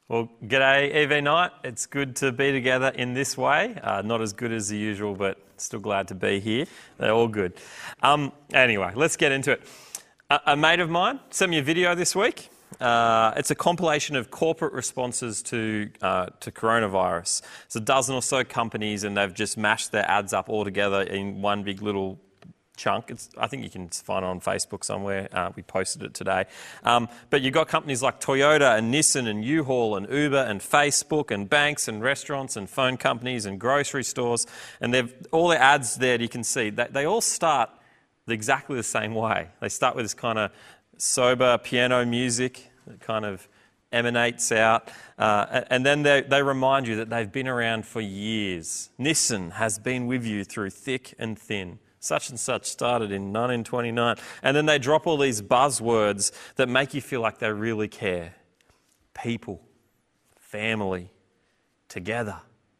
Well, g'day EV Night. It's good to be together in this way. Not as good as the usual, but still glad to be here. They're all good. Anyway, let's get into it. A mate of mine sent me a video this week. It's a compilation of corporate responses to coronavirus. It's a dozen or so companies, and they've just mashed their ads up all together in one big little chunk. I think you can find it on Facebook somewhere. We posted it today. But you've got companies like Toyota and Nissan and U-Haul and Uber and Facebook and banks and restaurants and phone companies and grocery stores. And they've all their ads there, you can see, they all start exactly the same way. They start with this kind of sober piano music that kind of emanates out. And then they remind you that they've been around for years. Nissan has been with you through thick and thin. Such and such started in 1929. And then they drop all these buzzwords that make you feel like they really care. People, family, together,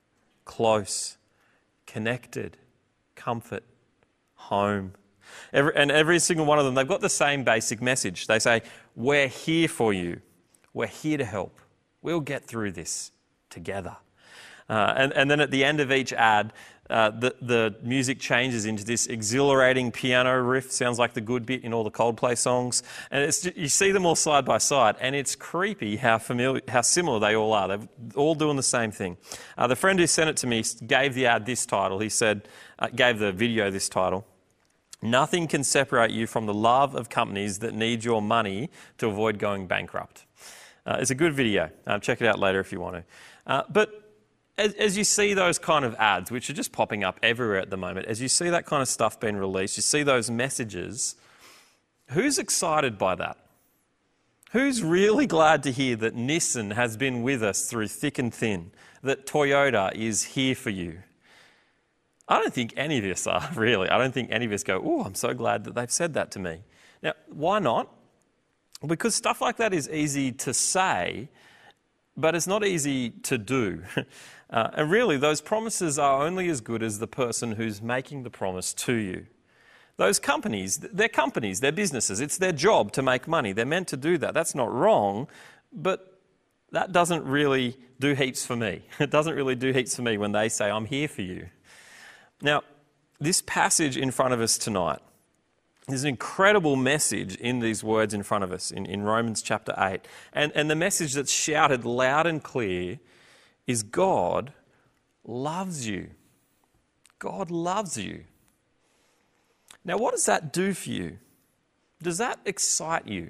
close, connected, comfort, home. Every single one of them, they've got the same basic message. They say, we're here for you. We're here to help. We'll get through this together. And then at the end of each ad, the music changes into this exhilarating piano riff. Sounds like the good bit in all the Coldplay songs. And you see them all side by side, and it's creepy how similar they all are. They're all doing the same thing. The friend who sent it to me gave the ad this title. He said, gave the video this title: "Nothing can separate you from the love of companies that need your money to avoid going bankrupt." It's a good video. Check it out later if you want to. But as you see those kind of ads, which are just popping up everywhere at the moment, as you see that kind of stuff being released, you see those messages, who's excited by that? Who's really glad to hear that Nissan has been with us through thick and thin, that Toyota is here for you? I don't think any of us are, really. I don't think any of us go, oh, I'm so glad that they've said that to me. Now, why not? Because stuff like that is easy to say, but it's not easy to do. And really, those promises are only as good as the person who's making the promise to you. Those companies, they're businesses. It's their job to make money. They're meant to do that. That's not wrong, but that doesn't really do heaps for me. It doesn't really do heaps for me when they say, I'm here for you. Now, this passage in front of us tonight, there's an incredible message in these words in front of us in Romans chapter 8. And the message that's shouted loud and clear is God loves you. God loves you. Now, what does that do for you? Does that excite you?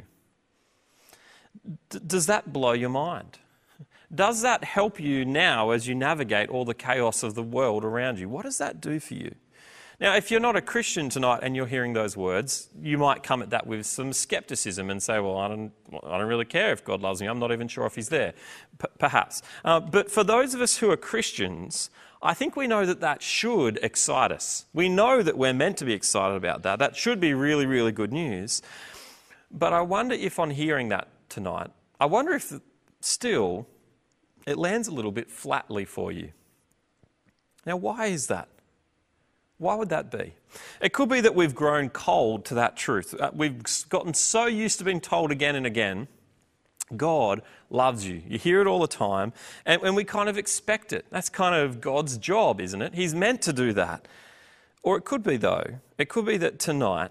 Does that blow your mind? Does that help you now as you navigate all the chaos of the world around you? What does that do for you? Now, if you're not a Christian tonight and you're hearing those words, you might come at that with some skepticism and say, well, I don't really care if God loves me. I'm not even sure if he's there, perhaps. But for those of us who are Christians, I think we know that should excite us. We know that we're meant to be excited about that. That should be really, really good news. But I wonder if on hearing that tonight, I wonder if still it lands a little bit flatly for you. Now, why is that? Why would that be? It could be that we've grown cold to that truth. We've gotten so used to being told again and again, God loves you. You hear it all the time, and we kind of expect it. That's kind of God's job, isn't it? He's meant to do that. Or it could be, though, it could be that tonight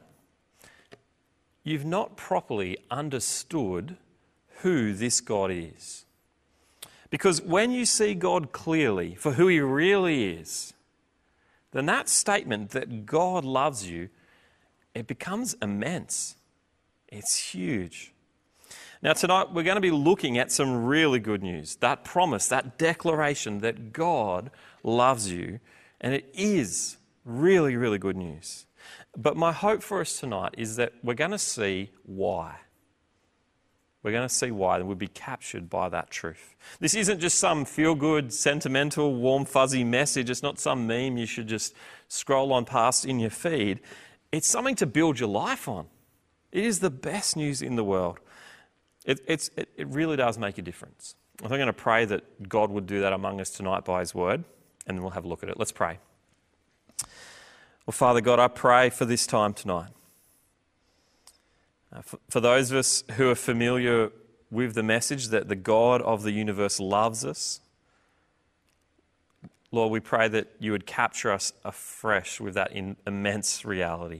you've not properly understood who this God is. Because when you see God clearly for who he really is, then that statement that God loves you, it becomes immense. It's huge. Now tonight we're going to be looking at some really good news. That promise, that declaration that God loves you, and it is really, really good news. But my hope for us tonight is that we're going to see why. We're going to see why, and we'll be captured by that truth. This isn't just some feel-good, sentimental, warm, fuzzy message. It's not some meme you should just scroll on past in your feed. It's something to build your life on. It is the best news in the world. It really does make a difference. I'm going to pray that God would do that among us tonight by his word, and then we'll have a look at it. Let's pray. Well, Father God, I pray for this time tonight. For those of us who are familiar with the message that the God of the universe loves us. Lord, we pray that you would capture us afresh with that immense reality.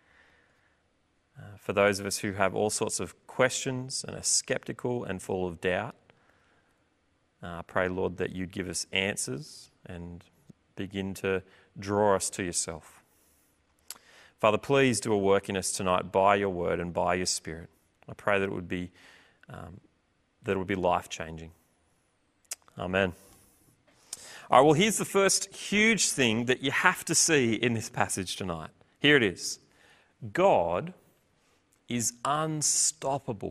For those of us who have all sorts of questions and are skeptical and full of doubt, I pray, Lord, that you'd give us answers and begin to draw us to yourself. Father, please do a work in us tonight by your word and by your Spirit. I pray that it would be life-changing. Amen. All right, well, here's the first huge thing that you have to see in this passage tonight. Here it is. God is unstoppable.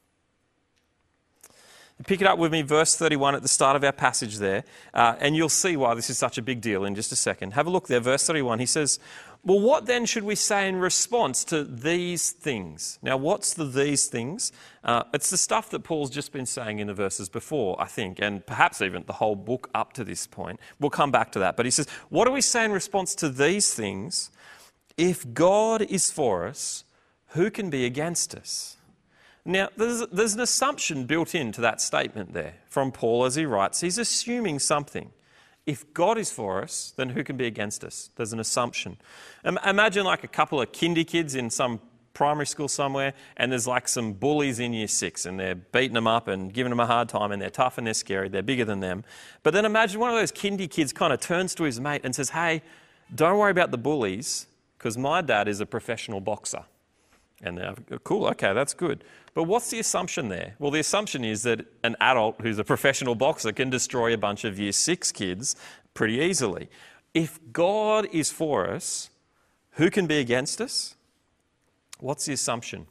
Pick it up with me, verse 31 at the start of our passage there, and you'll see why this is such a big deal in just a second. Have a look there, verse 31. He says, well, what then should we say in response to these things? Now, what's these things? It's the stuff that Paul's just been saying in the verses before, I think, and perhaps even the whole book up to this point. We'll come back to that. But he says, what do we say in response to these things? If God is for us, who can be against us? Now, there's an assumption built into that statement there from Paul as he writes. He's assuming something. If God is for us, then who can be against us? There's an assumption. Imagine like a couple of kindy kids in some primary school somewhere, and there's like some bullies in year 6, and they're beating them up and giving them a hard time, and they're tough and they're scary, they're bigger than them. But then imagine one of those kindy kids kind of turns to his mate and says, hey, don't worry about the bullies, because my dad is a professional boxer. And they're cool, okay, that's good. But what's the assumption there? Well, the assumption is that an adult who's a professional boxer can destroy a bunch of year 6 kids pretty easily. If God is for us, who can be against us? What's the assumption?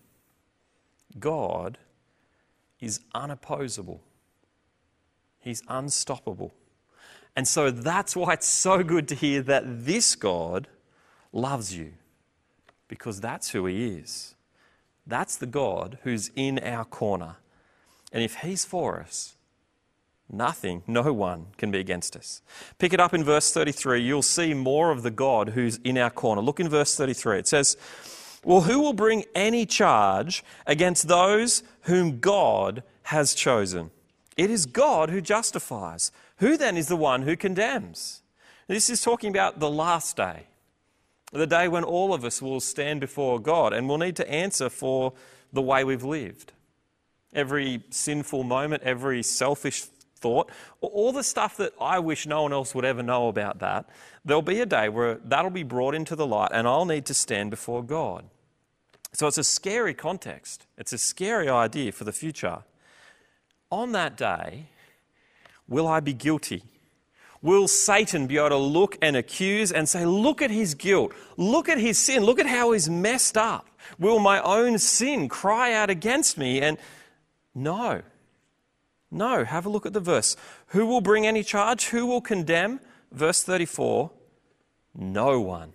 God is unopposable. He's unstoppable. And so that's why it's so good to hear that this God loves you, because that's who he is. That's the God who's in our corner. And if he's for us, nothing, no one can be against us. Pick it up in verse 33. You'll see more of the God who's in our corner. Look in verse 33. It says, well, who will bring any charge against those whom God has chosen? It is God who justifies. Who then is the one who condemns? This is talking about the last day. The day when all of us will stand before God and will need to answer for the way we've lived. Every sinful moment, every selfish thought, all the stuff that I wish no one else would ever know about that, there'll be a day where that'll be brought into the light and I'll need to stand before God. So it's a scary context. It's a scary idea for the future. On that day, will I be guilty? Will Satan be able to look and accuse and say, look at his guilt, look at his sin, look at how he's messed up? Will my own sin cry out against me? And no, have a look at the verse. Who will bring any charge? Who will condemn? Verse 34, no one.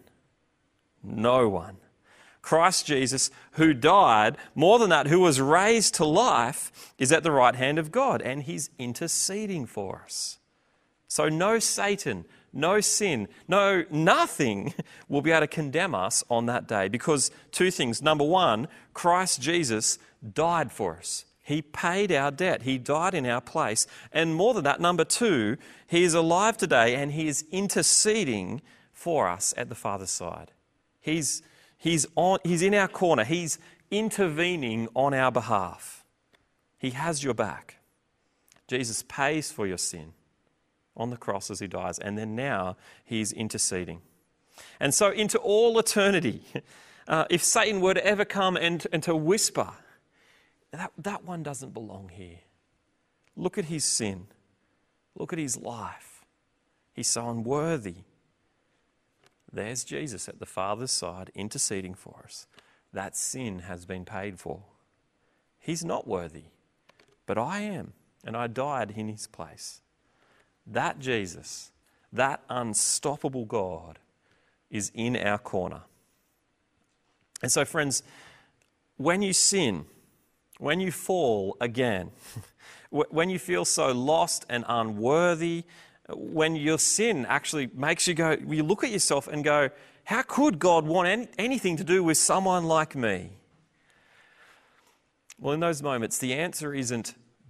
Christ Jesus, who died, more than that, who was raised to life, is at the right hand of God, and he's interceding for us. So no Satan, no sin, nothing will be able to condemn us on that day, because two things. Number one, Christ Jesus died for us. He paid our debt. He died in our place. And more than that, number two, he is alive today and he is interceding for us at the Father's side. He's in our corner. He's intervening on our behalf. He has your back. Jesus pays for your sin on the cross as he dies, and then now he's interceding. And so into all eternity, if Satan were to ever come and to whisper, that one doesn't belong here. Look at his sin. Look at his life. He's so unworthy. There's Jesus at the Father's side interceding for us. That sin has been paid for. He's not worthy, but I am, and I died in his place. That Jesus, that unstoppable God, is in our corner. And so, friends, when you sin, when you fall again, when you feel so lost and unworthy, when your sin actually makes you go, you look at yourself and go, how could God want anything to do with someone like me? Well, in those moments, the answer isn't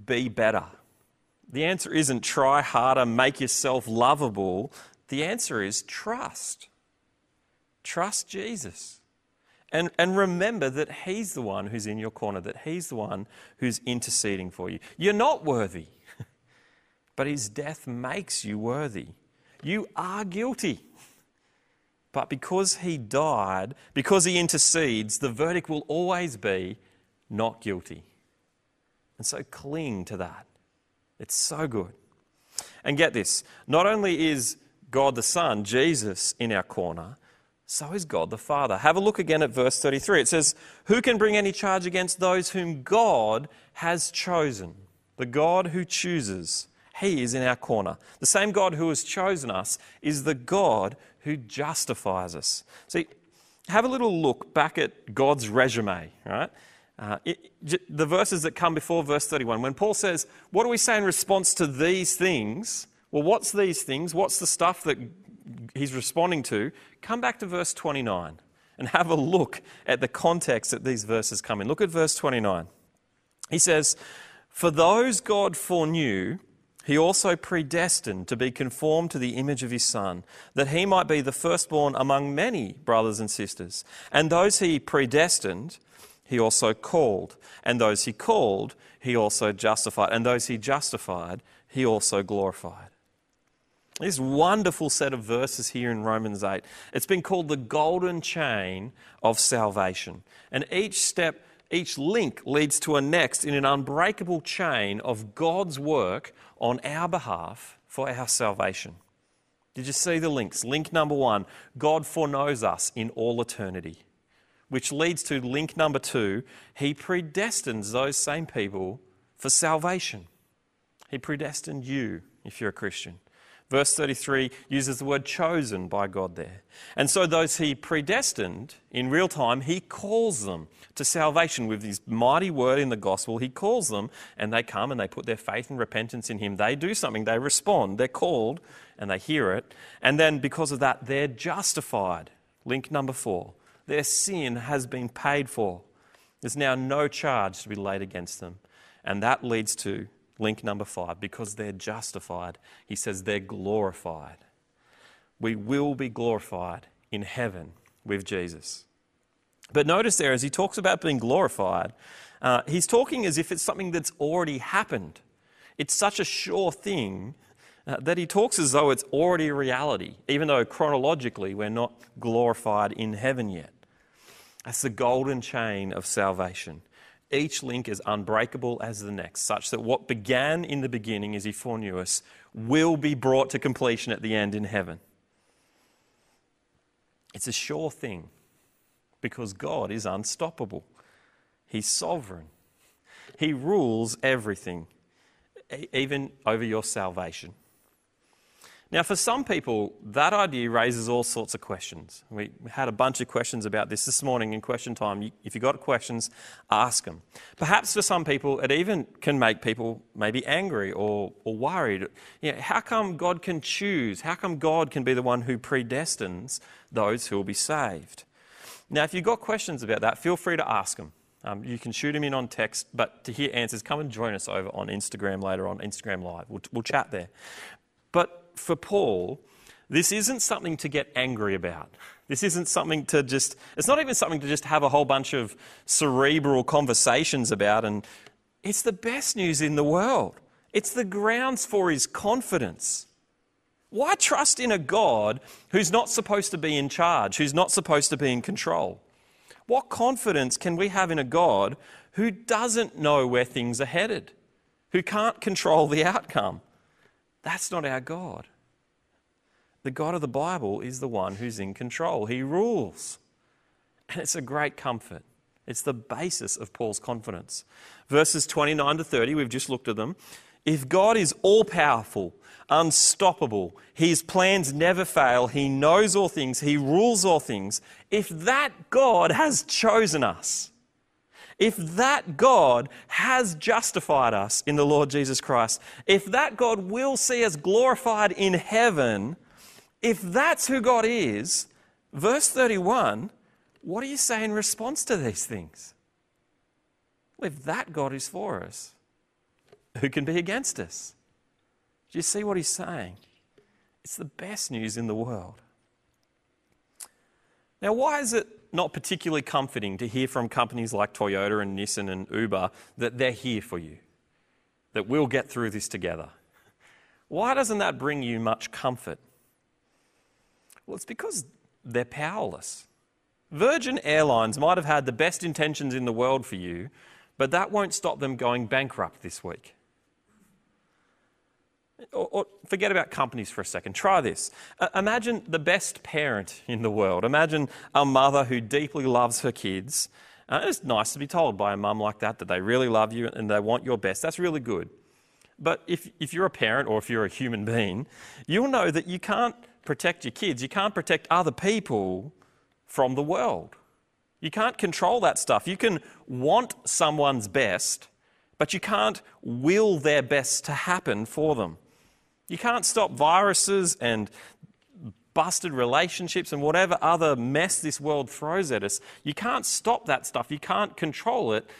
be better. The answer isn't try harder, make yourself lovable. The answer is trust. Trust Jesus. And remember that he's the one who's in your corner, that he's the one who's interceding for you. You're not worthy, but his death makes you worthy. You are guilty. But because he died, because he intercedes, the verdict will always be not guilty. And so cling to that. It's so good. And get this, not only is God the Son, Jesus, in our corner, so is God the Father. Have a look again at verse 33. It says, "Who can bring any charge against those whom God has chosen?" The God who chooses, he is in our corner. The same God who has chosen us is the God who justifies us. See, have a little look back at God's resume, right? The verses that come before verse 31. When Paul says, what do we say in response to these things? Well, what's these things? What's the stuff that he's responding to? Come back to verse 29 and have a look at the context that these verses come in. Look at verse 29. He says, "For those God foreknew, he also predestined to be conformed to the image of his Son, that he might be the firstborn among many brothers and sisters. And those he predestined, he also called. And those he called, he also justified. And those he justified, he also glorified." This wonderful set of verses here in Romans 8. It's been called the golden chain of salvation. And each step, each link leads to a next in an unbreakable chain of God's work on our behalf for our salvation. Did you see the links? Link number 1, God foreknows us in all eternity. Which leads to link number 2, he predestines those same people for salvation. He predestined you if you're a Christian. Verse 33 uses the word chosen by God there. And so those he predestined, in real time, he calls them to salvation with his mighty word in the gospel. He calls them and they come and they put their faith and repentance in him. They do something, they respond, they're called and they hear it. And then because of that, they're justified. Link number 4. Their sin has been paid for. There's now no charge to be laid against them. And that leads to link number 5. Because they're justified, he says they're glorified. We will be glorified in heaven with Jesus. But notice there, as he talks about being glorified, he's talking as if it's something that's already happened. It's such a sure thing that he talks as though it's already a reality, even though chronologically we're not glorified in heaven yet. That's the golden chain of salvation. Each link is unbreakable as the next, such that what began in the beginning as he foreknew us will be brought to completion at the end in heaven. It's a sure thing because God is unstoppable. He's sovereign. He rules everything, even over your salvation. Now, for some people, that idea raises all sorts of questions. We had a bunch of questions about this morning in question time. If you've got questions, ask them. Perhaps for some people, it even can make people maybe angry or worried. You know, how come God can choose? How come God can be the one who predestines those who will be saved? Now, if you've got questions about that, feel free to ask them. You can shoot them in on text, but to hear answers, come and join us over on Instagram later on, Instagram Live. We'll chat there. But for Paul, this isn't something to get angry about. This isn't something to just, it's not even something to just have a whole bunch of cerebral conversations about. And it's the best news in the world. It's the grounds for his confidence. Why trust in a God who's not supposed to be in charge, who's not supposed to be in control? What confidence can we have in a God who doesn't know where things are headed, who can't control the outcome? That's not our God. The God of the Bible is the one who's in control. He rules. And it's a great comfort. It's the basis of Paul's confidence. Verses 29 to 30, we've just looked at them. If God is all-powerful, unstoppable, his plans never fail, he knows all things, he rules all things, if that God has chosen us, if that God has justified us in the Lord Jesus Christ, if that God will see us glorified in heaven, if that's who God is, verse 31, what do you say in response to these things? Well, if that God is for us, who can be against us? Do you see what he's saying? It's the best news in the world. Now, why is it not particularly comforting to hear from companies like Toyota and Nissan and Uber that they're here for you, that we'll get through this together? Why doesn't that bring you much comfort? Well, it's because they're powerless. Virgin Airlines might have had the best intentions in the world for you, but that won't stop them going bankrupt this week. Or forget about companies for a second. Try this. Imagine the best parent in the world. Imagine a mother who deeply loves her kids. It's nice to be told by a mum like that they really love you and they want your best. That's really good. But if you're a parent or if you're a human being, you'll know that you can't protect your kids. You can't protect other people from the world. You can't control that stuff. You can want someone's best, but you can't will their best to happen for them. You can't stop viruses and busted relationships and whatever other mess this world throws at us. You can't stop that stuff. You can't control it.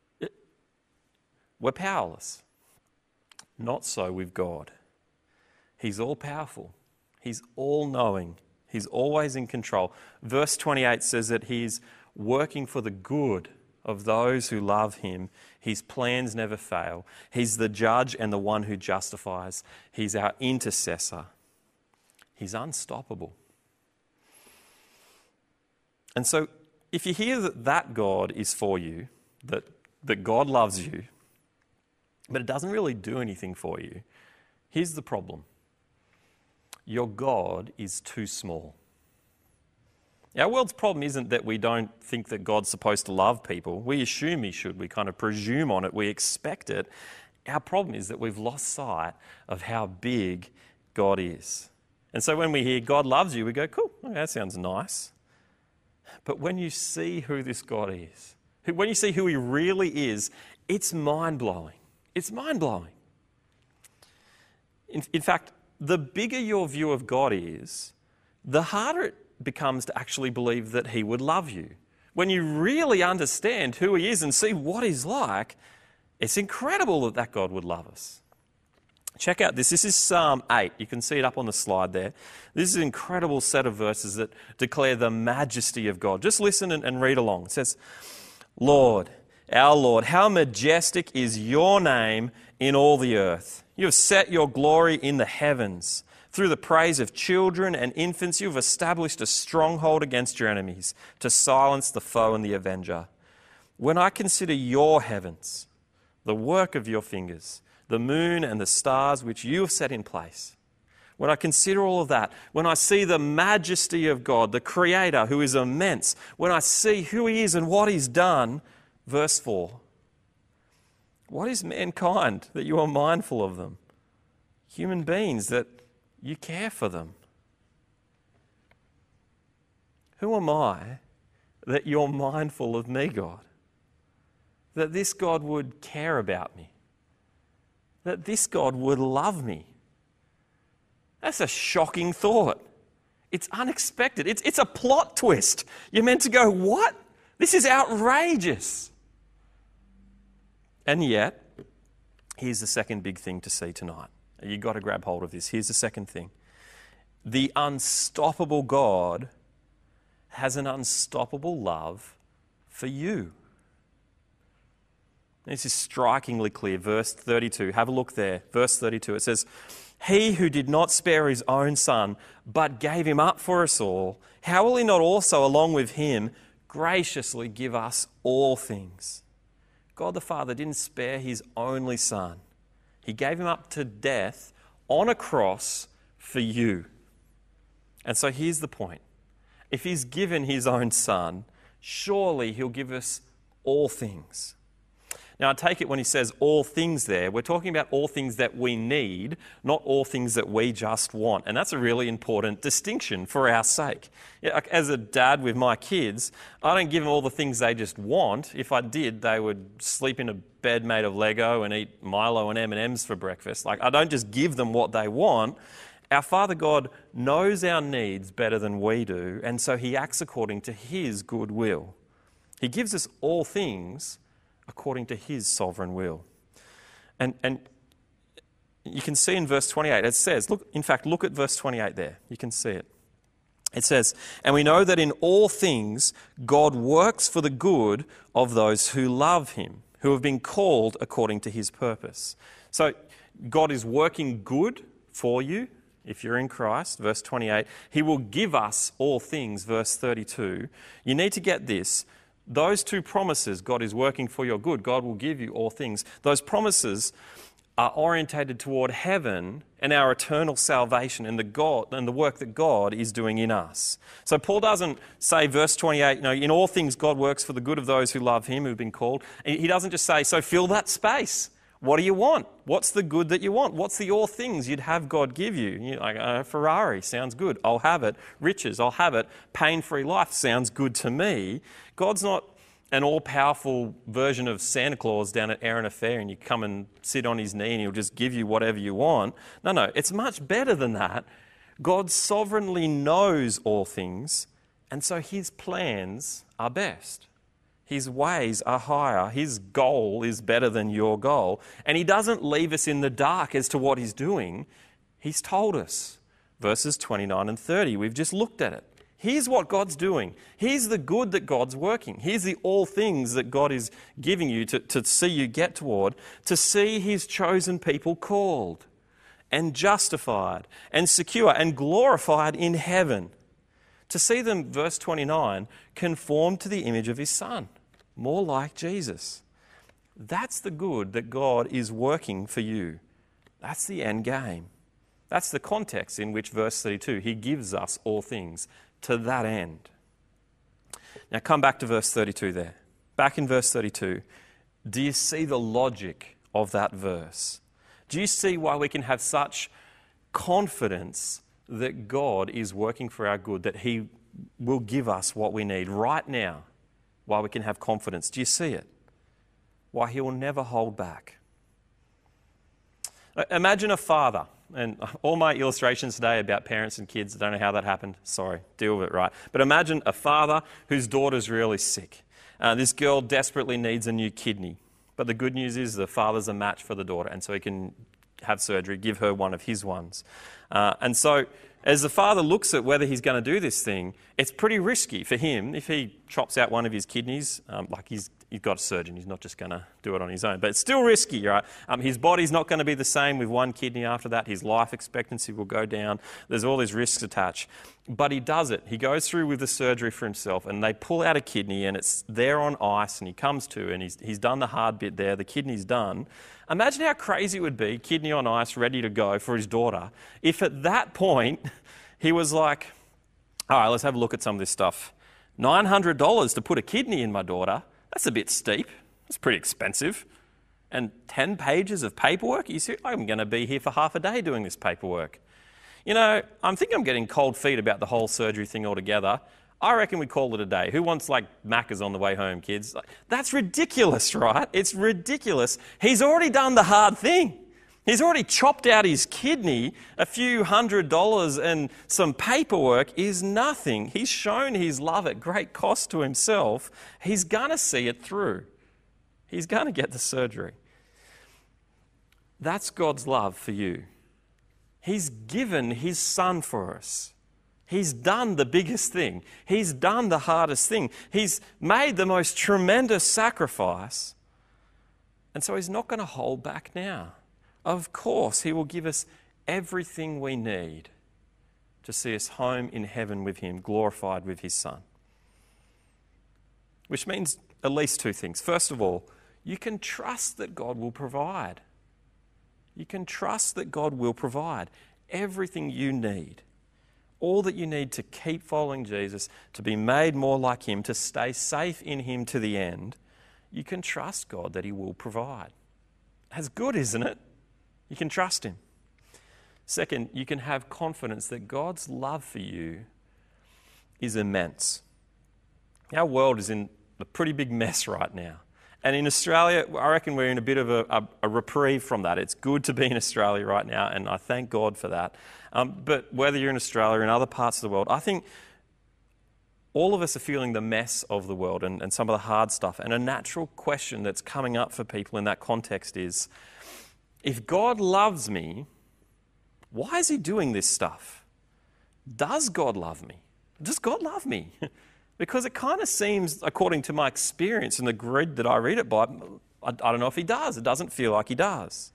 We're powerless. Not so with God. He's all-powerful. He's all-knowing. He's always in control. Verse 28 says that he's working for the good of those who love him. His plans never fail. He's the judge and the one who justifies. He's our intercessor. He's unstoppable. And so if you hear that God is for you, that God loves you, but it doesn't really do anything for you, here's the problem. Your God is too small. Our world's problem isn't that we don't think that God's supposed to love people. We assume he should. We kind of presume on it. We expect it. Our problem is that we've lost sight of how big God is. And so when we hear God loves you, we go, cool, okay, that sounds nice. But when you see who this God is, when you see who he really is, it's mind-blowing. It's mind-blowing. In fact, the bigger your view of God is, the harder it becomes to actually believe that he would love you. When you really understand who he is and see what he's like, it's incredible that God would love us. Check out this. This is Psalm 8. You can see it up on the slide there. This is an incredible set of verses that declare the majesty of God. Just listen and read along. It says, Lord, our Lord, how majestic is your name in all the earth. You have set your glory in the heavens. Through the praise of children and infants, you have established a stronghold against your enemies to silence the foe and the avenger. When I consider your heavens, the work of your fingers, the moon and the stars which you have set in place, when I consider all of that, when I see the majesty of God, the Creator who is immense, when I see who he is and what he's done, verse 4, what is mankind that you are mindful of them? Human beings that you care for them. Who am I that you're mindful of me, God? That this God would care about me? That this God would love me? That's a shocking thought. It's unexpected. It's a plot twist. You're meant to go, what? This is outrageous. And yet, here's the second big thing to see tonight. You've got to grab hold of this. Here's the second thing. The unstoppable God has an unstoppable love for you. This is strikingly clear. Verse 32. Have a look there. Verse 32. It says, he who did not spare his own son, but gave him up for us all, how will he not also, along with him, graciously give us all things? God the Father didn't spare his only son. He gave him up to death on a cross for you. And so here's the point. If he's given his own son, surely he'll give us all things. Now, I take it when he says all things there, we're talking about all things that we need, not all things that we just want. And that's a really important distinction for our sake. As a dad with my kids, I don't give them all the things they just want. If I did, they would sleep in a bed made of Lego and eat Milo and M&Ms for breakfast. I don't just give them what they want. Our Father God knows our needs better than we do, and so he acts according to his good will. He gives us all things according to his sovereign will. And you can see in verse 28, it says, look at verse 28 there. You can see it. It says, and we know that in all things God works for the good of those who love him, who have been called according to his purpose. So God is working good for you if you're in Christ, verse 28. He will give us all things, verse 32. You need to get this. Those two promises, God is working for your good, God will give you all things. Those promises are orientated toward heaven and our eternal salvation and the work that God is doing in us. So Paul doesn't say, verse 28, in all things God works for the good of those who love him, who've been called. He doesn't just say, so fill that space. What do you want? What's the good that you want? What's the all things you'd have God give you? You're like, a Ferrari, sounds good. I'll have it. Riches, I'll have it. Pain-free life sounds good to me. God's not an all-powerful version of Santa Claus down at Erina Fair and you come and sit on his knee and he'll just give you whatever you want. No, it's much better than that. God sovereignly knows all things, and so his plans are best. His ways are higher. His goal is better than your goal. And he doesn't leave us in the dark as to what he's doing. He's told us. Verses 29 and 30, we've just looked at it. Here's what God's doing. Here's the good that God's working. Here's the all things that God is giving you to see you get toward, to see his chosen people called and justified and secure and glorified in heaven. To see them, verse 29, conformed to the image of his Son, more like Jesus. That's the good that God is working for you. That's the end game. That's the context in which verse 32, he gives us all things to that end. Now come back to verse 32 there. Back in verse 32, do you see the logic of that verse? Do you see why we can have such confidence that God is working for our good, that he will give us what we need right now, why we can have confidence? Do you see it? Why he will never hold back. Imagine a father. And all my illustrations today about parents and kids, I don't know how that happened. Sorry, deal with it, right? But imagine a father whose daughter's really sick. This girl desperately needs a new kidney. But the good news is the father's a match for the daughter, and so he can have surgery, give her one of his ones. And so as the father looks at whether he's going to do this thing, it's pretty risky for him if he chops out one of his kidneys, he's got a surgeon, he's not just going to do it on his own. But it's still risky, right? His body's not going to be the same with one kidney after that. His life expectancy will go down. There's all these risks attached. But he does it. He goes through with the surgery for himself, and they pull out a kidney, and it's there on ice, and he comes to, and he's done the hard bit there. The kidney's done. Imagine how crazy it would be, kidney on ice, ready to go for his daughter, if at that point he was like, all right, let's have a look at some of this stuff. $900 to put a kidney in my daughter. That's a bit steep. That's pretty expensive. And 10 pages of paperwork? You see, I'm going to be here for half a day doing this paperwork. I think I'm getting cold feet about the whole surgery thing altogether. I reckon we call it a day. Who wants Macca's on the way home, kids? That's ridiculous, right? It's ridiculous. He's already done the hard thing. He's already chopped out his kidney. A few $100 and some paperwork is nothing. He's shown his love at great cost to himself. He's going to see it through. He's going to get the surgery. That's God's love for you. He's given his Son for us. He's done the biggest thing. He's done the hardest thing. He's made the most tremendous sacrifice. And so he's not going to hold back now. Of course, he will give us everything we need to see us home in heaven with him, glorified with his Son. Which means at least two things. First of all, you can trust that God will provide. You can trust that God will provide everything you need. All that you need to keep following Jesus, to be made more like him, to stay safe in him to the end. You can trust God that he will provide. That's good, isn't it? You can trust him. Second, you can have confidence that God's love for you is immense. Our world is in a pretty big mess right now. And in Australia, I reckon we're in a bit of a reprieve from that. It's good to be in Australia right now, and I thank God for that. But whether you're in Australia or in other parts of the world, I think all of us are feeling the mess of the world and some of the hard stuff. And a natural question that's coming up for people in that context is, if God loves me, why is he doing this stuff? Does God love me? Does God love me? Because it kind of seems, according to my experience and the grid that I read it by, I don't know if he does. It doesn't feel like he does.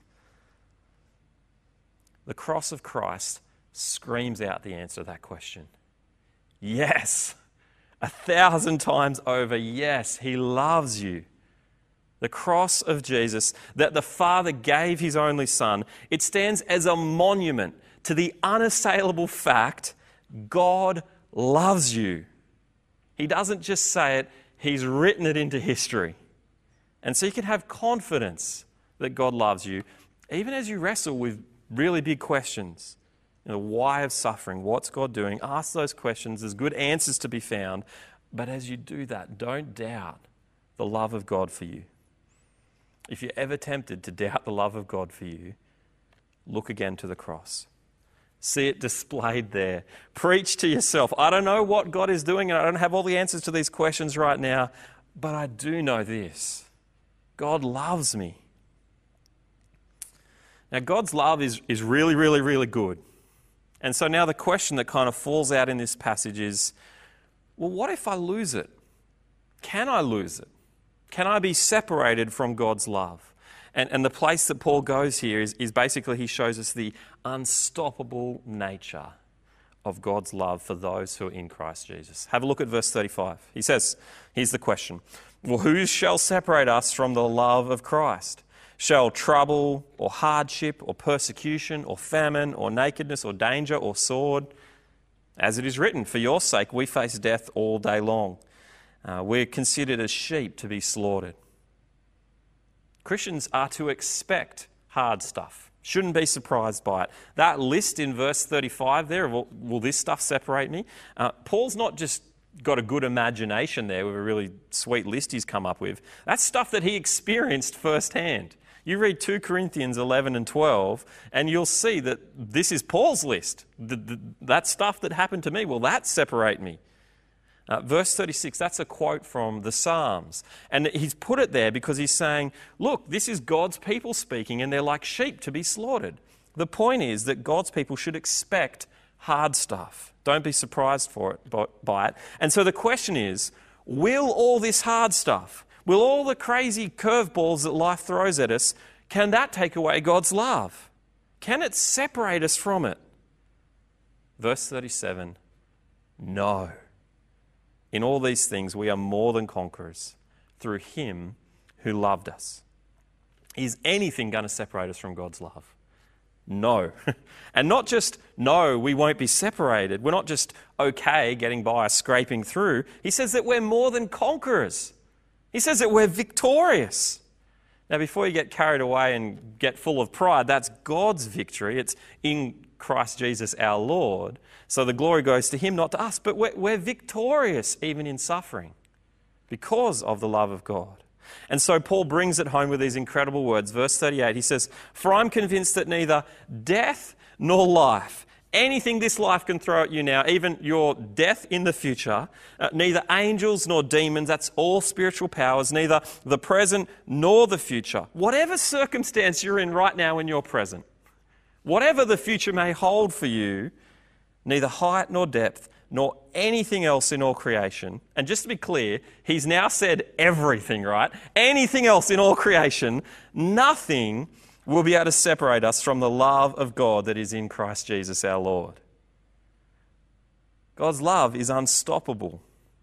The cross of Christ screams out the answer to that question. Yes. 1,000 times over, yes, he loves you. The cross of Jesus, that the Father gave his only Son, it stands as a monument to the unassailable fact God loves you. He doesn't just say it, he's written it into history. And so you can have confidence that God loves you, even as you wrestle with really big questions. The why of suffering, what's God doing? Ask those questions. There's good answers to be found. But as you do that, don't doubt the love of God for you. If you're ever tempted to doubt the love of God for you, look again to the cross. See it displayed there. Preach to yourself. I don't know what God is doing, and I don't have all the answers to these questions right now, but I do know this. God loves me. Now, God's love is really, really, really good. And so now the question that kind of falls out in this passage is, well, what if I lose it? Can I lose it? Can I be separated from God's love? And the place that Paul goes here is basically he shows us the unstoppable nature of God's love for those who are in Christ Jesus. Have a look at verse 35. He says, here's the question. Well, who shall separate us from the love of Christ? Shall trouble or hardship or persecution or famine or nakedness or danger or sword? As it is written, for your sake we face death all day long. We're considered as sheep to be slaughtered. Christians are to expect hard stuff. Shouldn't be surprised by it. That list in verse 35 there, will this stuff separate me? Paul's not just got a good imagination there with a really sweet list he's come up with. That's stuff that he experienced firsthand. You read 2 Corinthians 11 and 12, and you'll see that this is Paul's list. That stuff that happened to me, will that separate me? Verse 36, that's a quote from the Psalms. And he's put it there because he's saying, look, this is God's people speaking, and they're like sheep to be slaughtered. The point is that God's people should expect hard stuff. Don't be surprised by it. And so the question is, will all this hard stuff, will all the crazy curveballs that life throws at us, can that take away God's love? Can it separate us from it? Verse 37, no. In all these things we are more than conquerors through him who loved us. Is anything going to separate us from God's love? No. And not just, no, we won't be separated. We're not just okay getting by, scraping through. He says that we're more than conquerors. He says that we're victorious. Now, before you get carried away and get full of pride, that's God's victory. It's in Christ Jesus our Lord. So the glory goes to him, not to us. But we're victorious even in suffering because of the love of God. And so Paul brings it home with these incredible words. Verse 38, he says, for I'm convinced that neither death nor life, anything this life can throw at you now, even your death in the future, neither angels nor demons, that's all spiritual powers, neither the present nor the future, whatever circumstance you're in right now in your present, whatever the future may hold for you, neither height nor depth, nor anything else in all creation. And just to be clear, he's now said everything, right? Anything else in all creation, nothing will be able to separate us from the love of God that is in Christ Jesus our Lord. God's love is unstoppable.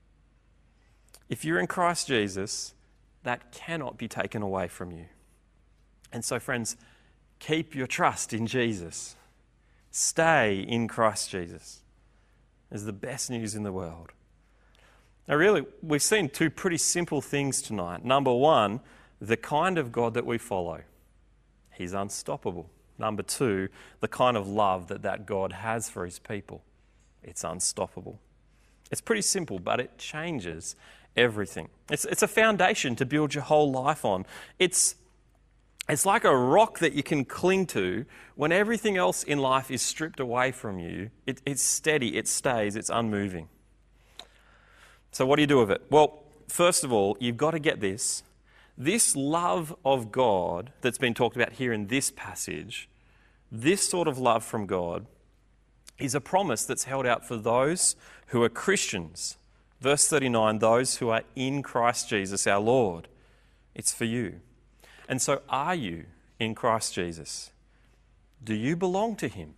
If you're in Christ Jesus, that cannot be taken away from you. And so, friends, keep your trust in Jesus. Stay in Christ Jesus. Is the best news in the world. Now really, we've seen two pretty simple things tonight. Number one, the kind of God that we follow. He's unstoppable. Number two, the kind of love that God has for his people. It's unstoppable. It's pretty simple, but it changes everything. It's a foundation to build your whole life on. It's like a rock that you can cling to when everything else in life is stripped away from you. It's steady, it stays, it's unmoving. So what do you do with it? Well, first of all, you've got to get this, this love of God that's been talked about here in this passage, this sort of love from God, is a promise that's held out for those who are Christians. Verse 39, those who are in Christ Jesus our Lord. It's for you. And so are you in Christ Jesus? Do you belong to him?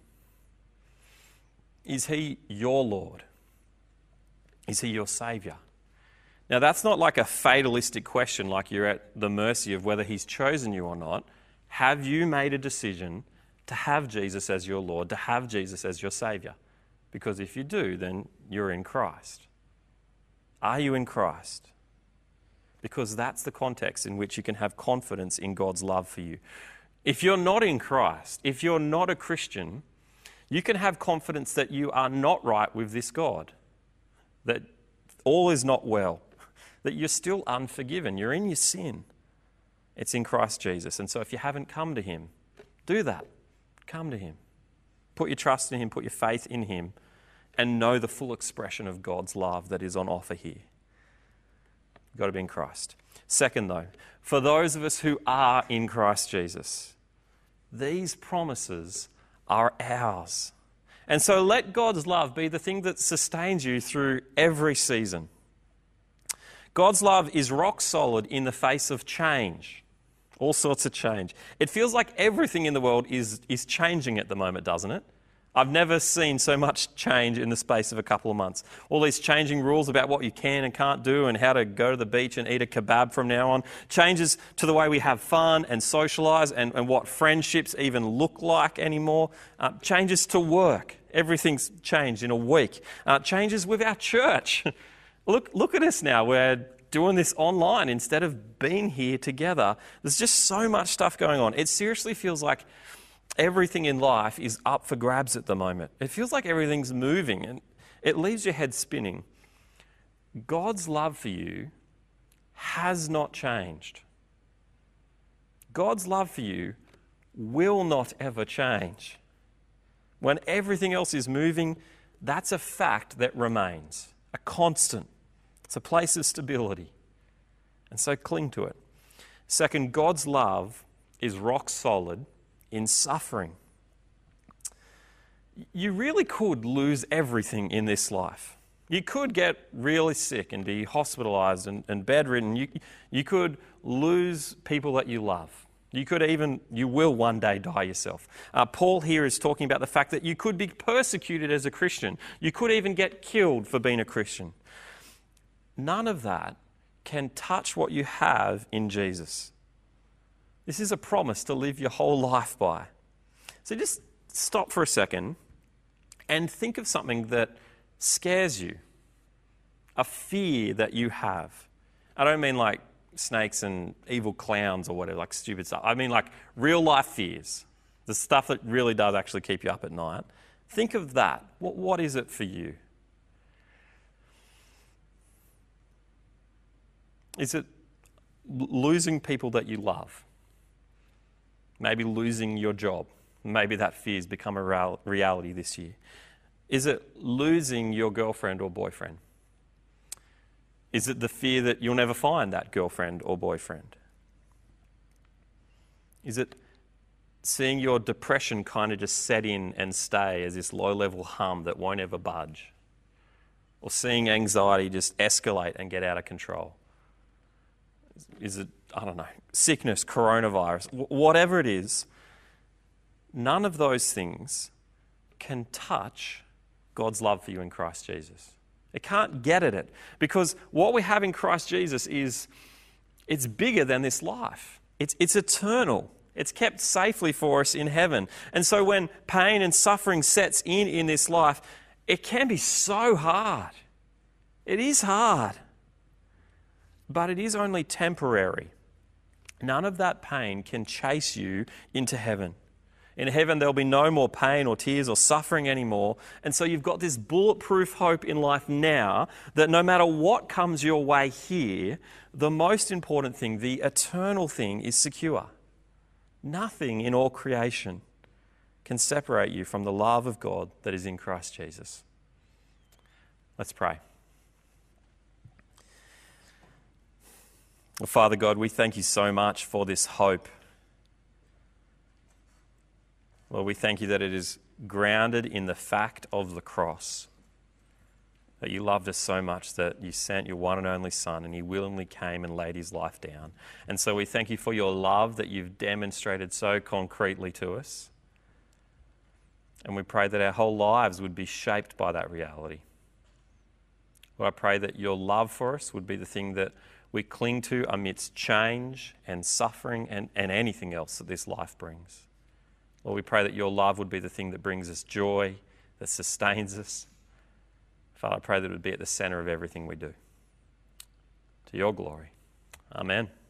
Is he your Lord? Is he your Saviour? Now that's not like a fatalistic question, like you're at the mercy of whether he's chosen you or not. Have you made a decision to have Jesus as your Lord, to have Jesus as your Saviour? Because if you do, then you're in Christ. Are you in Christ? Because that's the context in which you can have confidence in God's love for you. If you're not in Christ, if you're not a Christian, you can have confidence that you are not right with this God, that all is not well, that you're still unforgiven, you're in your sin. It's in Christ Jesus. And so if you haven't come to him, do that. Come to him. Put your trust in him, put your faith in him, and know the full expression of God's love that is on offer here. You've got to be in Christ. Second, though, for those of us who are in Christ Jesus, these promises are ours. And so let God's love be the thing that sustains you through every season. God's love is rock solid in the face of change, all sorts of change. It feels like everything in the world is changing at the moment, doesn't it? I've never seen so much change in the space of a couple of months. All these changing rules about what you can and can't do and how to go to the beach and eat a kebab from now on. Changes to the way we have fun and socialise and what friendships even look like anymore. Changes to work. Everything's changed in a week. Changes with our church. Look at us now. We're doing this online instead of being here together. There's just so much stuff going on. It seriously feels like everything in life is up for grabs at the moment. It feels like everything's moving and it leaves your head spinning. God's love for you has not changed. God's love for you will not ever change. When everything else is moving, that's a fact that remains, a constant. It's a place of stability. And so cling to it. Second, God's love is rock solid in suffering. You really could lose everything in this life. You could get really sick and be hospitalised and bedridden. You could lose people that you love. You will one day die yourself. Paul here is talking about the fact that you could be persecuted as a Christian. You could even get killed for being a Christian. None of that can touch what you have in Jesus. This is a promise to live your whole life by. So just stop for a second and think of something that scares you, a fear that you have. I don't mean like snakes and evil clowns or whatever, like stupid stuff. I mean like real life fears, the stuff that really does actually keep you up at night. Think of that. What is it for you? Is it losing people that you love? Maybe losing your job. Maybe that fear's become a reality this year. Is it losing your girlfriend or boyfriend? Is it the fear that you'll never find that girlfriend or boyfriend? Is it seeing your depression kind of just set in and stay as this low-level hum that won't ever budge? Or seeing anxiety just escalate and get out of control? Is it, I don't know, sickness, coronavirus, whatever it is, none of those things can touch God's love for you in Christ Jesus. It can't get at it because what we have in Christ Jesus it's bigger than this life. It's eternal. It's kept safely for us in heaven. And so when pain and suffering sets in this life, it can be so hard. It is hard. But it is only temporary. None of that pain can chase you into heaven. In heaven, there'll be no more pain or tears or suffering anymore. And so you've got this bulletproof hope in life now that no matter what comes your way here, the most important thing, the eternal thing, is secure. Nothing in all creation can separate you from the love of God that is in Christ Jesus. Let's pray. Father God, we thank you so much for this hope. Lord, we thank you that it is grounded in the fact of the cross, that you loved us so much that you sent your one and only Son and he willingly came and laid his life down. And so we thank you for your love that you've demonstrated so concretely to us. And we pray that our whole lives would be shaped by that reality. Lord, I pray that your love for us would be the thing that we cling to amidst change and suffering and anything else that this life brings. Lord, we pray that your love would be the thing that brings us joy, that sustains us. Father, I pray that it would be at the centre of everything we do. To your glory. Amen.